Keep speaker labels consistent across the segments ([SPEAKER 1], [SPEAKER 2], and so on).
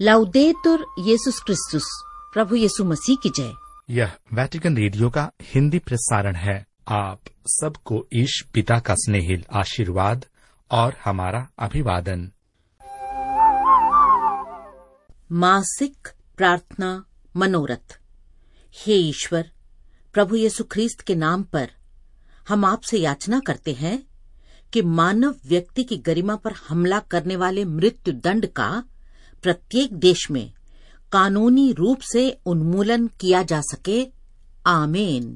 [SPEAKER 1] लाउदेतुर येसुस क्रिस्तुस, प्रभु यीशु मसीह की जय।
[SPEAKER 2] यह वेटिकन रेडियो का हिंदी प्रसारण है। आप सबको ईश पिता का स्नेहिल आशीर्वाद और हमारा अभिवादन।
[SPEAKER 1] मासिक प्रार्थना मनोरथ। हे ईश्वर, प्रभु यीशु ख्रीस्त के नाम पर हम आपसे याचना करते हैं कि मानव व्यक्ति की गरिमा पर हमला करने वाले मृत्यु दंड का प्रत्येक देश में कानूनी रूप से उन्मूलन किया जा सके। आमीन।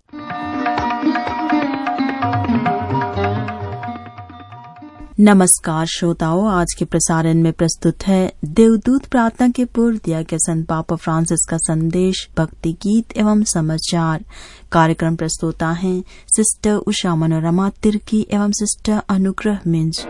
[SPEAKER 3] नमस्कार श्रोताओं, आज के प्रसारण में प्रस्तुत है देवदूत प्रार्थना के पूर्व दिया गया संत पापा फ्रांसिस का संदेश, भक्ति गीत एवं समाचार। कार्यक्रम प्रस्तुता हैं सिस्टर उषा मनोरमा तिर्की एवं सिस्टर अनुग्रह मिंज।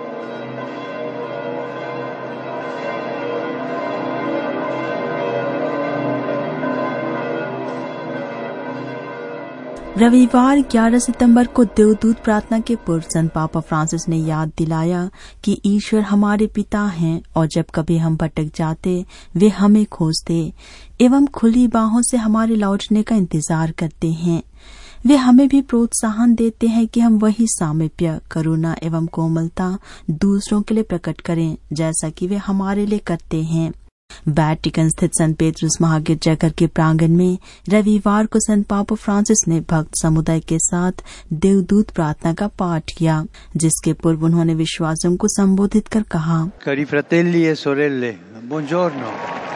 [SPEAKER 3] रविवार 11 सितंबर को देवदूत प्रार्थना के पूर्व संत पापा फ्रांसिस ने याद दिलाया कि ईश्वर हमारे पिता हैं और जब कभी हम भटक जाते वे हमें खोजते एवं खुली बाहों से हमारे लौटने का इंतजार करते हैं। वे हमें भी प्रोत्साहन देते हैं कि हम वही सामीप्य, करुणा एवं कोमलता दूसरों के लिए प्रकट करें जैसा कि वे हमारे लिए करते हैं। वेटिकन स्थित संत पेट्रुस महागिरजाघर के प्रांगण में रविवार को संत पापा फ्रांसिस ने भक्त समुदाय के साथ देवदूत प्रार्थना का पाठ किया, जिसके पूर्व उन्होंने विश्वासियों को संबोधित कर कहा,
[SPEAKER 4] Cari fratelli e sorelle, buongiorno।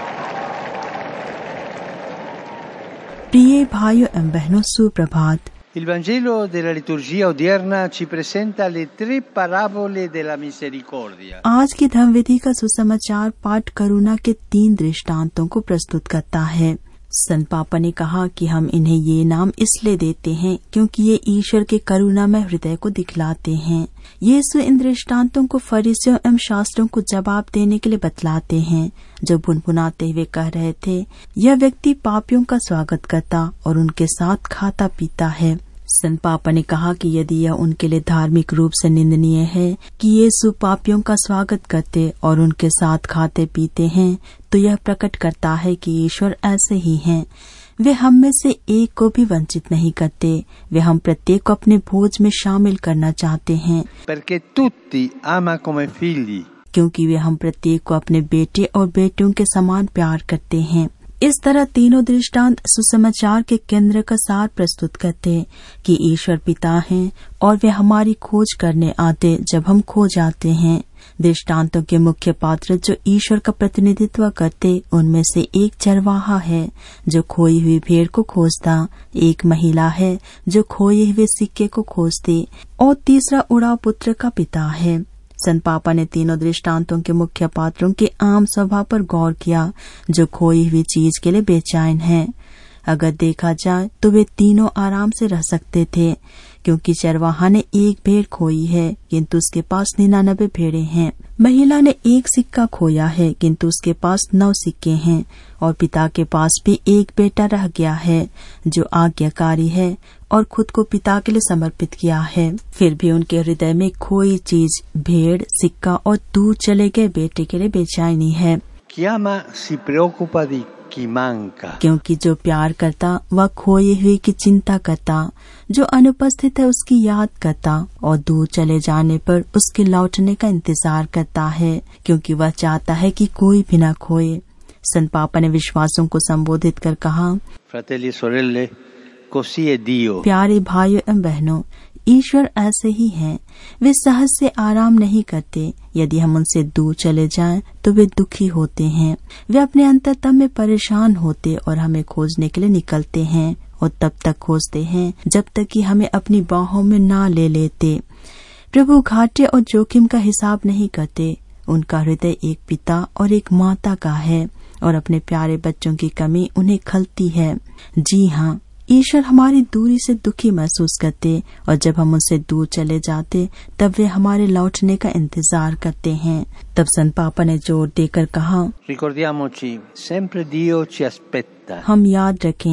[SPEAKER 3] प्रिय भाइयों एवं बहनों, सुप्रभात।
[SPEAKER 4] Il Vangelo della liturgia odierna ci presenta le tre parabole della misericordia।
[SPEAKER 3] आज की धर्मविधि का सुसमाचार पाठ करुणा के 3 दृष्टांतों को प्रस्तुत करता है। संत पापा ने कहा कि हम इन्हें ये नाम इसलिए देते हैं क्योंकि ये ईश्वर के करुणामय हृदय को दिखलाते हैं। यीशु इन दृष्टांतों को फरीसियों एवं शास्त्रों को जवाब देने के लिए बतलाते हैं, जो भुनभुनाते हुए कह रहे थे, यह व्यक्ति पापियों का स्वागत करता और उनके साथ खाता पीता है। संत पापा ने कहा कि यदि यह उनके लिए धार्मिक रूप से निंदनीय है कि यीशु पापियों का स्वागत करते और उनके साथ खाते पीते हैं, तो यह प्रकट करता है कि ईश्वर ऐसे ही हैं। वे हम में से एक को भी वंचित नहीं करते। वे हम प्रत्येक को अपने भोज में शामिल करना चाहते हैं,
[SPEAKER 4] Perché tutti ama come figli।
[SPEAKER 3] क्योंकि वे हम प्रत्येक को अपने बेटे और बेटियों के समान प्यार करते हैं। इस तरह तीनों दृष्टांत सुसमाचार के केंद्र का सार प्रस्तुत करते कि ईश्वर पिता हैं और वे हमारी खोज करने आते जब हम खो जाते हैं। दृष्टांतों के मुख्य पात्र जो ईश्वर का प्रतिनिधित्व करते, उनमें से एक चरवाहा है जो खोई हुई भेड़ को खोजता, एक महिला है जो खोए हुए सिक्के को खोजती और तीसरा उड़ाव पुत्र का पिता है। संत पापा ने तीनों दृष्टांतों के मुख्य पात्रों के आम स्वभाव पर गौर किया, जो खोई हुई चीज के लिए बेचैन है। अगर देखा जाए तो वे तीनों आराम से रह सकते थे, क्योंकि चरवाहा ने एक भेड़ खोई है किंतु उसके पास 99 भेड़ें हैं। महिला ने एक सिक्का खोया है किंतु उसके पास 9 सिक्के हैं, और पिता के पास भी एक बेटा रह गया है जो आज्ञाकारी है और खुद को पिता के लिए समर्पित किया है। फिर भी उनके हृदय में खोई चीज, भेड़, सिक्का और दूर चले गए बेटे के लिए बेचैनी है।
[SPEAKER 4] Chiama si preoccupa di chi manca।
[SPEAKER 3] क्योंकि जो प्यार करता वह खोए हुए की चिंता करता, जो अनुपस्थित है उसकी याद करता और दूर चले जाने पर उसके लौटने का इंतजार करता है, क्योंकि वह चाहता है कि कोई भी न खोए। संत पापा ने विश्वासों को संबोधित कर कहा,
[SPEAKER 4] Fratelli e sorelle, così è Dio।
[SPEAKER 3] प्यारे भाइयों एवं बहनों, ईश्वर ऐसे ही हैं। वे सहज से आराम नहीं करते। यदि हम उनसे दूर चले जाएं तो वे दुखी होते हैं। वे अपने अंतरतम में परेशान होते और हमें खोजने के लिए निकलते हैं, और तब तक खोजते हैं जब तक कि हमें अपनी बाहों में ना ले लेते। प्रभु घाटे और जोखिम का हिसाब नहीं करते। उनका हृदय एक पिता और एक माता का है, और अपने प्यारे बच्चों की कमी उन्हें खलती है। जी हाँ, ईश्वर हमारी दूरी से दुखी महसूस करते, और जब हम उनसे दूर चले जाते तब वे हमारे लौटने का इंतजार करते हैं। तब संत पापा ने जोर देकर कहा,
[SPEAKER 4] Ricordiamoci, sempre Dio ci aspetta।
[SPEAKER 3] हम याद रखें,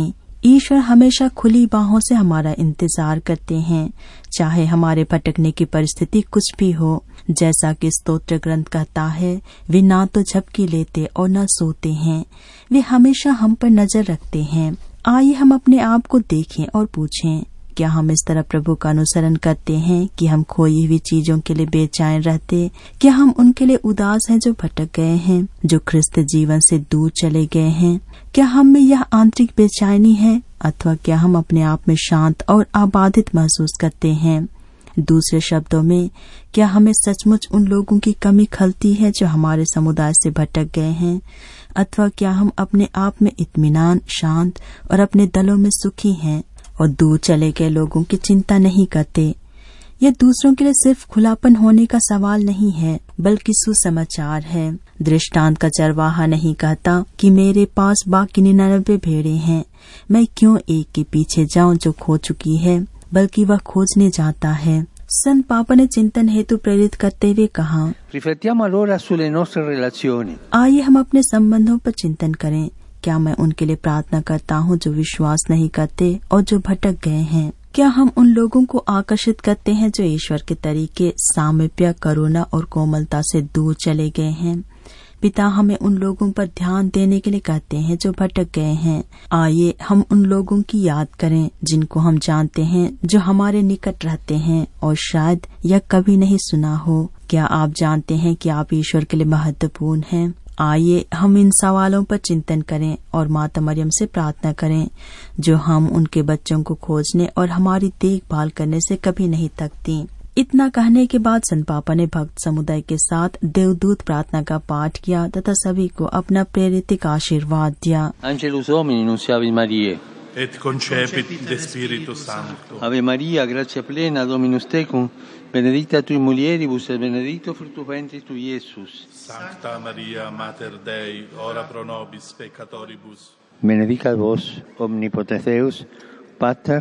[SPEAKER 3] ईश्वर हमेशा खुली बाहों से हमारा इंतजार करते हैं, चाहे हमारे भटकने की परिस्थिति कुछ भी हो। जैसा कि स्तोत्र ग्रंथ कहता है, वे ना तो झपकी लेते और न सोते हैं, वे हमेशा हम पर नजर रखते हैं। आइए हम अपने आप को देखें और पूछें, क्या हम इस तरह प्रभु का अनुसरण करते हैं कि हम खोई हुई चीजों के लिए बेचैन रहते? क्या हम उनके लिए उदास हैं जो भटक गए हैं, जो ख्रिस्त जीवन से दूर चले गए हैं? क्या हम में यह आंतरिक बेचैनी है, अथवा क्या हम अपने आप में शांत और आबादित महसूस करते हैं? दूसरे शब्दों में, क्या हमें सचमुच उन लोगों की कमी खलती है जो हमारे समुदाय से भटक गए हैं, अथवा क्या हम अपने आप में इत्मीनान, शांत और अपने दलों में सुखी हैं और दूर चले गए लोगों की चिंता नहीं करते? यह दूसरों के लिए सिर्फ खुलापन होने का सवाल नहीं है, बल्कि सुसमाचार है। दृष्टांत का चरवाहा नहीं कहता कि मेरे पास बाकी 99 भेड़ें हैं, मैं क्यों एक के पीछे जाऊं जो खो चुकी है, बल्कि वह खोजने जाता है। संत पापा ने चिंतन हेतु प्रेरित करते हुए कहा,
[SPEAKER 4] Riflettiamo allora sulle nostre relazioni.
[SPEAKER 3] आइए हम अपने संबंधों पर चिंतन करें। क्या मैं उनके लिए प्रार्थना करता हूँ जो विश्वास नहीं करते और जो भटक गए हैं? क्या हम उन लोगों को आकर्षित करते हैं जो ईश्वर के तरीके, सामीप्य, करुणा और कोमलता से दूर चले गए हैं? पिता हमें उन लोगों पर ध्यान देने के लिए कहते हैं जो भटक गए हैं। आइए हम उन लोगों की याद करें जिनको हम जानते हैं, जो हमारे निकट रहते हैं और शायद यह कभी नहीं सुना हो। क्या आप जानते हैं कि आप ईश्वर के लिए महत्वपूर्ण हैं? आइए हम इन सवालों पर चिंतन करें और माता मरियम से प्रार्थना करें, जो हम उनके बच्चों को खोजने और हमारी देखभाल करने से कभी नहीं थकती। इतना कहने के बाद संत पापा ने भक्त समुदाय के साथ देवदूत प्रार्थना का पाठ किया तथा सभी को अपना प्रेरित आशीर्वाद दिया।
[SPEAKER 4] Angelus Domini nunciavit Mariae.
[SPEAKER 2] Et concepit de Spiritu Sancto.
[SPEAKER 4] Ave Maria, gratia plena, Dominus tecum, benedicta tui mulieribus et benedictus fructus ventris tui, Iesus.
[SPEAKER 2] Sancta Maria, Mater Dei, ora pro nobis peccatoribus.
[SPEAKER 4] Benedicat vos, omnipotens Deus, Pater,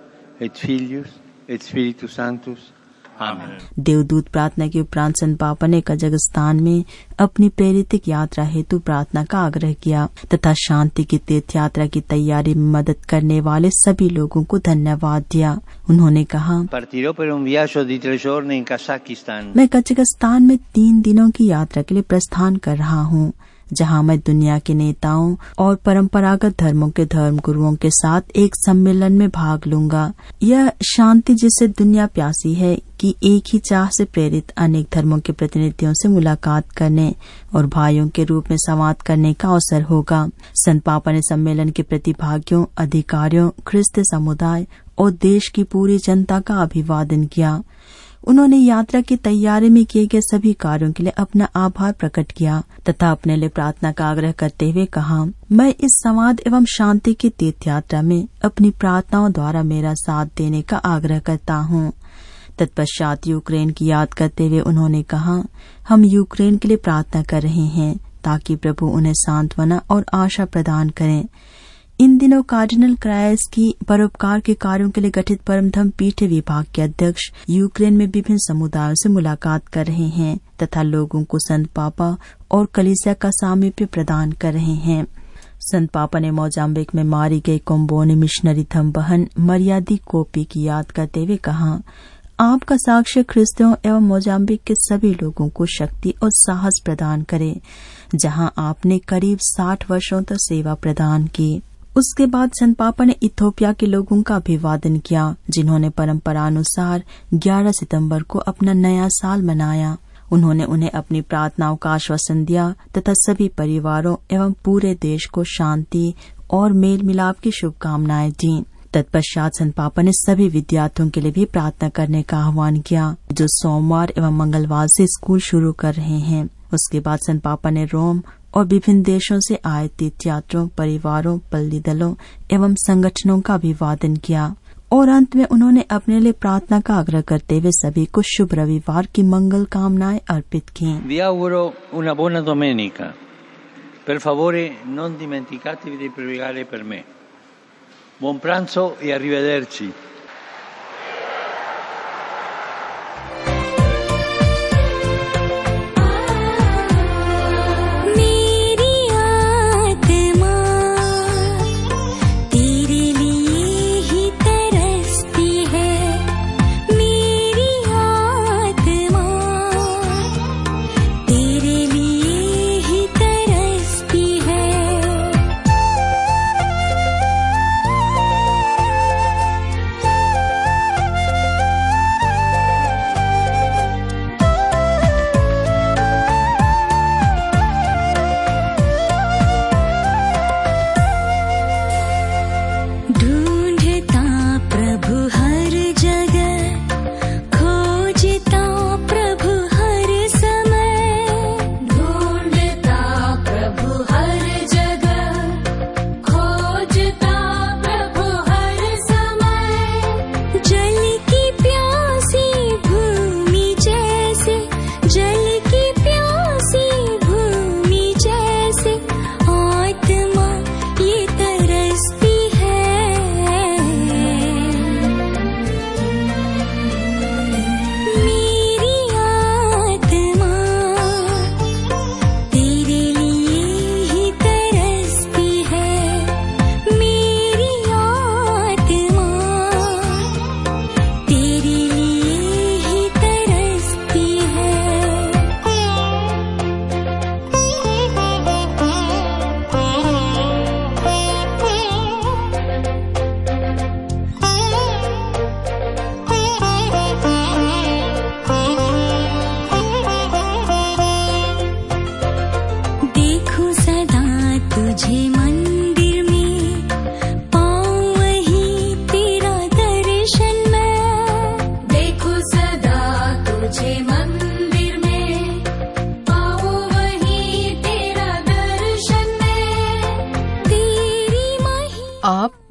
[SPEAKER 4] et Filius, et Spiritus Sanctus.
[SPEAKER 2] आमेन।
[SPEAKER 3] देवदूत प्रार्थना के उपरांत संत पापा ने Kazakhstan में अपनी प्रेरित यात्रा हेतु प्रार्थना का आग्रह किया तथा शांति की तीर्थ यात्रा की तैयारी में मदद करने वाले सभी लोगों को धन्यवाद दिया। उन्होंने कहा,
[SPEAKER 4] Partirò per un viaggio di 3 giorni in Kazakistan.
[SPEAKER 3] मैं कजाकिस्तान में 3 दिनों की यात्रा के लिए प्रस्थान कर रहा हूँ, जहाँ मैं दुनिया के नेताओं और परंपरागत धर्मों के धर्मगुरुओं के साथ एक सम्मेलन में भाग लूंगा। यह शांति जिससे दुनिया प्यासी है कि एक ही चाह से प्रेरित अनेक धर्मों के प्रतिनिधियों से मुलाकात करने और भाइयों के रूप में संवाद करने का अवसर होगा। संत पापा ने सम्मेलन के प्रतिभागियों, अधिकारियों, ख्रिस्त समुदाय और देश की पूरी जनता का अभिवादन किया। उन्होंने यात्रा की तैयारी में किए गए सभी कार्यों के लिए अपना आभार प्रकट किया तथा अपने लिए प्रार्थना का आग्रह करते हुए कहा, मैं इस संवाद एवं शांति की तीर्थ यात्रा में अपनी प्रार्थनाओं द्वारा मेरा साथ देने का आग्रह करता हूँ। तत्पश्चात यूक्रेन की याद करते हुए उन्होंने कहा, हम यूक्रेन के लिए प्रार्थना कर रहे हैं ताकि प्रभु उन्हें सांत्वना और आशा प्रदान करें। इन दिनों कार्डिनल क्रायस की परोपकार के कार्यों के लिए गठित परमधम पीठ विभाग के अध्यक्ष यूक्रेन में विभिन्न समुदायों से मुलाकात कर रहे हैं तथा लोगों को संत पापा और कलीसिया का सामीप्य प्रदान कर रहे हैं। संत पापा ने मोजाम्बिक में मारी गई कोम्बोनी मिशनरी धम बहन मरियादी कोपी की याद करते हुए कहा, आपका साक्ष्य ख्रिस्तियों एवं मोजाम्बिक के सभी लोगों को शक्ति और साहस प्रदान करे, जहां आपने करीब 60 वर्षों तक सेवा प्रदान की। उसके बाद संत पापा ने इथोपिया के लोगों का अभिवादन किया, जिन्होंने परंपरानुसार 11 सितंबर को अपना नया साल मनाया। उन्होंने उन्हें अपनी प्रार्थनाओं का आश्वासन दिया तथा सभी परिवारों एवं पूरे देश को शांति और मेल मिलाप की शुभकामनाएं दी। तत्पश्चात संत पापा ने सभी विद्यार्थियों के लिए भी प्रार्थना करने का आह्वान किया, जो सोमवार एवं मंगलवार से स्कूल शुरू कर रहे हैं। उसके बाद संत पापा ने रोम और विभिन्न देशों से आए तीर्थयात्रियों, परिवारों, पल्ली दलों एवं संगठनों का अभिवादन किया और अंत में उन्होंने अपने लिए प्रार्थना का आग्रह करते हुए सभी को शुभ रविवार की मंगल कामनाएं अर्पित की।
[SPEAKER 4] Vi auguro una buona domenica. Per favore non dimenticatevi di pregare per me. Buon pranzo e arrivederci.
[SPEAKER 5] मेरी आत्मा तेरे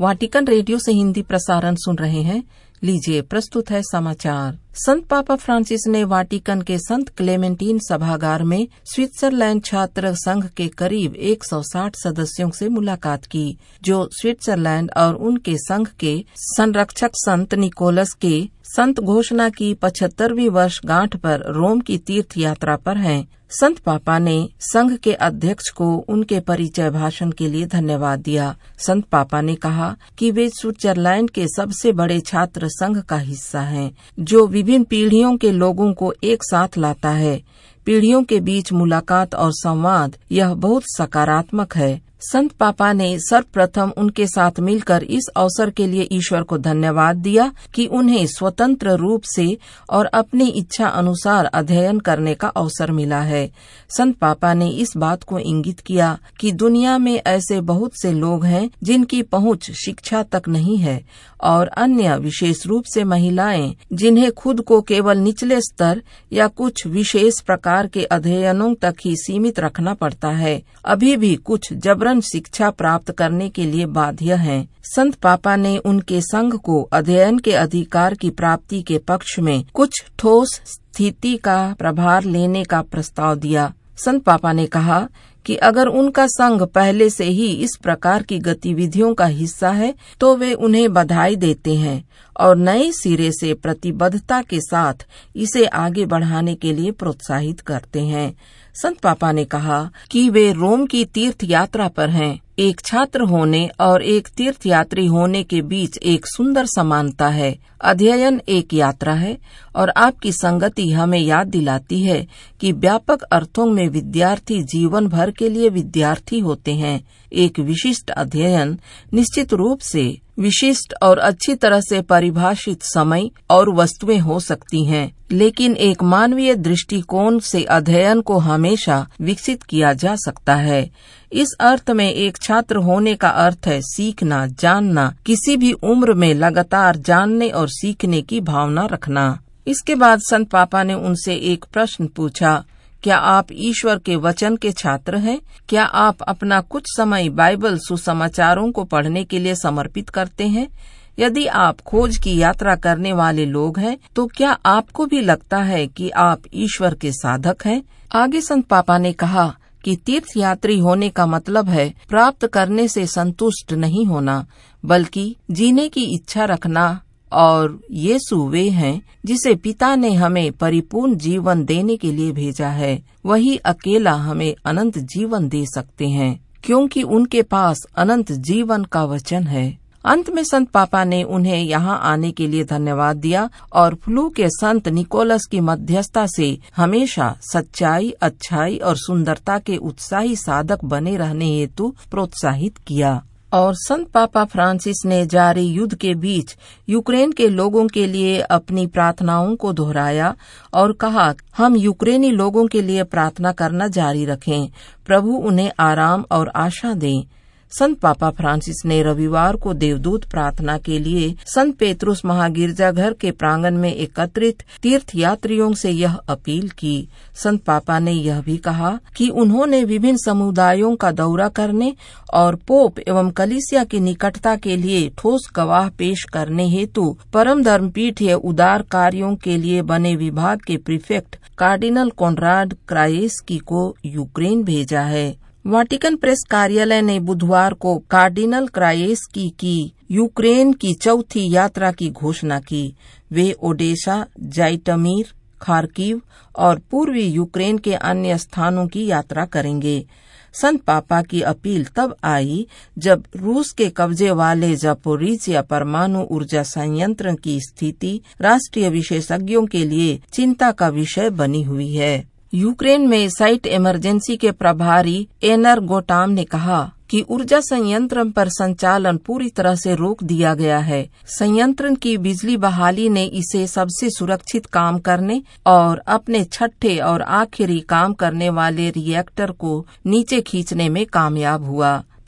[SPEAKER 5] वाटिकन रेडियो से हिंदी प्रसारण सुन रहे हैं। लीजिए प्रस्तुत है समाचार। संत पापा फ्रांसिस ने वाटिकन के संत क्लेमेंटीन सभागार में स्विट्जरलैंड छात्र संघ के करीब 160 सदस्यों से मुलाकात की, जो स्विट्जरलैंड और उनके संघ के संरक्षक संत निकोलस के संत घोषणा की 75वीं वर्षगांठ पर रोम की तीर्थ यात्रा पर हैं। संत पापा ने संघ के अध्यक्ष को उनके परिचय भाषण के लिए धन्यवाद दिया। संत पापा ने कहा कि वे स्विट्जरलैंड के सबसे बड़े छात्र संघ का हिस्सा हैं, जो विभिन्न पीढ़ियों के लोगों को एक साथ लाता है। पीढ़ियों के बीच मुलाकात और संवाद यह बहुत सकारात्मक है। संत पापा ने सर्वप्रथम उनके साथ मिलकर इस अवसर के लिए ईश्वर को धन्यवाद दिया कि उन्हें स्वतंत्र रूप से और अपनी इच्छा अनुसार अध्ययन करने का अवसर मिला है। संत पापा ने इस बात को इंगित किया कि दुनिया में ऐसे बहुत से लोग हैं जिनकी पहुंच शिक्षा तक नहीं है, और अन्य विशेष रूप से महिलाएं जिन्हें खुद को केवल निचले स्तर या कुछ विशेष प्रकार के अध्ययनों तक ही सीमित रखना पड़ता है, अभी भी कुछ जबरन शिक्षा प्राप्त करने के लिए बाध्य हैं। संत पापा ने उनके संघ को अध्ययन के अधिकार की प्राप्ति के पक्ष में कुछ ठोस स्थिति का प्रभार लेने का प्रस्ताव दिया। संत पापा ने कहा कि अगर उनका संघ पहले से ही इस प्रकार की गतिविधियों का हिस्सा है तो वे उन्हें बधाई देते हैं और नए सिरे से प्रतिबद्धता के साथ इसे आगे बढ़ाने के लिए प्रोत्साहित करते हैं। संत पापा ने कहा कि वे रोम की तीर्थ यात्रा पर हैं। एक छात्र होने और एक तीर्थयात्री होने के बीच एक सुंदर समानता है। अध्ययन एक यात्रा है और आपकी संगति हमें याद दिलाती है कि व्यापक अर्थों में विद्यार्थी जीवन भर के लिए विद्यार्थी होते हैं। एक विशिष्ट अध्ययन निश्चित रूप से विशिष्ट और अच्छी तरह से परिभाषित समय और वस्तुएं हो सकती हैं, लेकिन एक मानवीय दृष्टिकोण से अध्ययन को हमेशा विकसित किया जा सकता है। इस अर्थ में एक छात्र होने का अर्थ है सीखना, जानना, किसी भी उम्र में लगातार जानने और सीखने की भावना रखना। इसके बाद संत पापा ने उनसे एक प्रश्न पूछा, क्या आप ईश्वर के वचन के छात्र हैं? क्या आप अपना कुछ समय बाइबल सुसमाचारों को पढ़ने के लिए समर्पित करते हैं? यदि आप खोज की यात्रा करने वाले लोग हैं, तो क्या आपको भी लगता है कि आप ईश्वर के साधक हैं? आगे संत पापा ने कहा कि तीर्थयात्री होने का मतलब है प्राप्त करने से संतुष्ट नहीं होना, बल्कि जीने की इच्छा रखना, और यीशु वे हैं जिसे पिता ने हमें परिपूर्ण जीवन देने के लिए भेजा है। वही अकेला हमें अनंत जीवन दे सकते हैं, क्योंकि उनके पास अनंत जीवन का वचन है। अंत में संत पापा ने उन्हें यहाँ आने के लिए धन्यवाद दिया और फ्लू के संत निकोलस की मध्यस्थता से हमेशा सच्चाई, अच्छाई और सुंदरता के उत्साही साधक बने रहने हेतु प्रोत्साहित किया। और संत पापा फ्रांसिस ने जारी युद्ध के बीच यूक्रेन के लोगों के लिए अपनी प्रार्थनाओं को दोहराया और कहा, हम यूक्रेनी लोगों के लिए प्रार्थना करना जारी रखें, प्रभु उन्हें आराम और आशा दें। संत पापा फ्रांसिस ने रविवार को देवदूत प्रार्थना के लिए संत पेत्रुस महागिरजाघर के प्रांगण में एकत्रित तीर्थयात्रियों से यह अपील की। संत पापा ने यह भी कहा कि उन्होंने विभिन्न समुदायों का दौरा करने और पोप एवं कलीसिया की निकटता के लिए ठोस गवाह पेश करने हेतु परम धर्मपीठीय उदार कार्यों के लिए बने विभाग के प्रीफेक्ट कार्डिनल कॉनराड क्रायेस्की को यूक्रेन भेजा है। वाटिकन प्रेस कार्यालय ने बुधवार को कार्डिनल क्रायेस्की की यूक्रेन की चौथी यात्रा की घोषणा की। वे ओडेशा, जाइटमीर, खार्किव और पूर्वी यूक्रेन के अन्य स्थानों की यात्रा करेंगे। संत पापा की अपील तब आई जब रूस के कब्जे वाले जापोरिजिया परमाणु ऊर्जा संयंत्र की स्थिति राष्ट्रीय विशेषज्ञों के लिए चिंता का विषय बनी हुई है। यूक्रेन में साइट इमरजेंसी के प्रभारी एनर गोटाम ने कहा कि ऊर्जा संयंत्र पर संचालन पूरी तरह से रोक दिया गया है। संयंत्र की बिजली बहाली ने इसे सबसे सुरक्षित काम करने और अपने छठे और आखिरी काम करने वाले रिएक्टर को नीचे खींचने में कामयाब हुआ।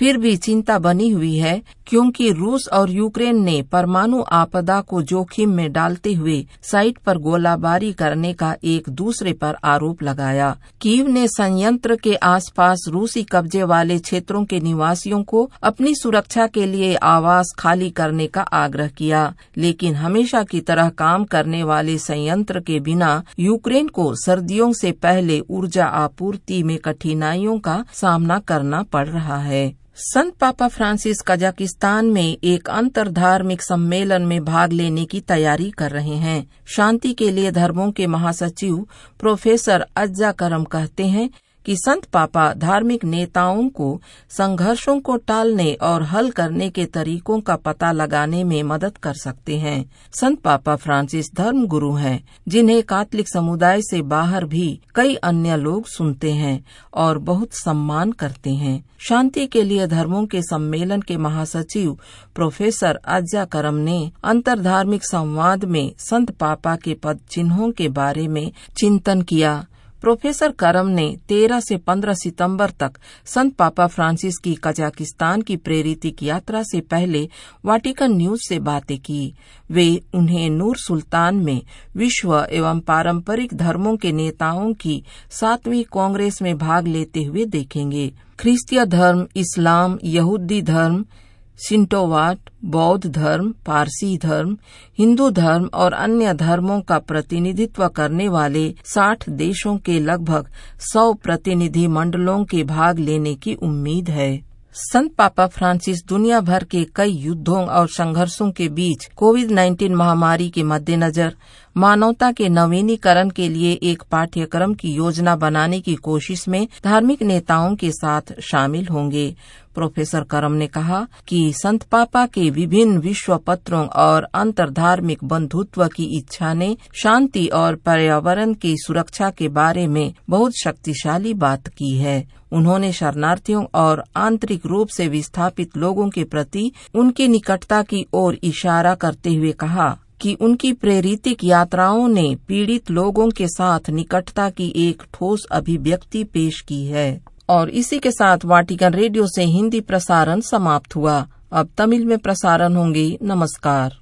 [SPEAKER 5] फिर भी चिंता बनी हुई है, क्योंकि रूस और यूक्रेन ने परमाणु आपदा को जोखिम में डालते हुए साइट पर गोलाबारी करने का एक दूसरे पर आरोप लगाया। कीव ने संयंत्र के आसपास रूसी कब्जे वाले क्षेत्रों के निवासियों को अपनी सुरक्षा के लिए आवास खाली करने का आग्रह किया, लेकिन हमेशा की तरह काम करने वाले संयंत्र के बिना यूक्रेन को सर्दियों से पहले ऊर्जा आपूर्ति में कठिनाइयों का सामना करना पड़ रहा है। संत पापा फ्रांसिस कजाकिस्तान में एक अंतरधार्मिक सम्मेलन में भाग लेने की तैयारी कर रहे हैं। शांति के लिए धर्मों के महासचिव प्रोफेसर अज्जा करम कहते हैं कि संत पापा धार्मिक नेताओं को संघर्षों को टालने और हल करने के तरीकों का पता लगाने में मदद कर सकते हैं। संत पापा फ्रांसिस धर्म गुरु हैं, जिन्हें कैथोलिक समुदाय से बाहर भी कई अन्य लोग सुनते हैं और बहुत सम्मान करते हैं। शांति के लिए धर्मों के सम्मेलन के महासचिव प्रोफेसर अज्जा करम ने अंतरधार्मिक संवाद में संत पापा के पद चिन्हों के बारे में चिंतन किया। प्रोफेसर करम ने 13 से 15 सितंबर तक संत पापा फ्रांसिस की कजाकिस्तान की प्रेरितिक यात्रा से पहले वाटिकन न्यूज से बातें की। वे उन्हें नूर सुल्तान में विश्व एवं पारंपरिक धर्मों के नेताओं की 7वीं कांग्रेस में भाग लेते हुए देखेंगे। ख्रिस्तीय धर्म, इस्लाम, यहूदी धर्म, शिंटोवाट, बौद्ध धर्म, पारसी धर्म, हिंदू धर्म और अन्य धर्मों का प्रतिनिधित्व करने वाले 60 देशों के लगभग 100 प्रतिनिधि मंडलों के भाग लेने की उम्मीद है। संत पापा फ्रांसिस दुनिया भर के कई युद्धों और संघर्षों के बीच कोविड-19 महामारी के मद्देनजर मानवता के नवीनीकरण के लिए एक पाठ्यक्रम की योजना बनाने की कोशिश में धार्मिक नेताओं के साथ शामिल होंगे। प्रोफेसर करम ने कहा कि संत पापा के विभिन्न विश्व पत्रों और अंतरधार्मिक बंधुत्व की इच्छा ने शांति और पर्यावरण की सुरक्षा के बारे में बहुत शक्तिशाली बात की है। उन्होंने शरणार्थियों और आंतरिक रूप से विस्थापित लोगों के प्रति उनकी निकटता की ओर इशारा करते हुए कहा कि उनकी प्रेरितिक यात्राओं ने पीड़ित लोगों के साथ निकटता की एक ठोस अभिव्यक्ति पेश की है। और इसी के साथ वाटिकन रेडियो से हिंदी प्रसारण समाप्त हुआ। अब तमिल में प्रसारण होंगे। नमस्कार।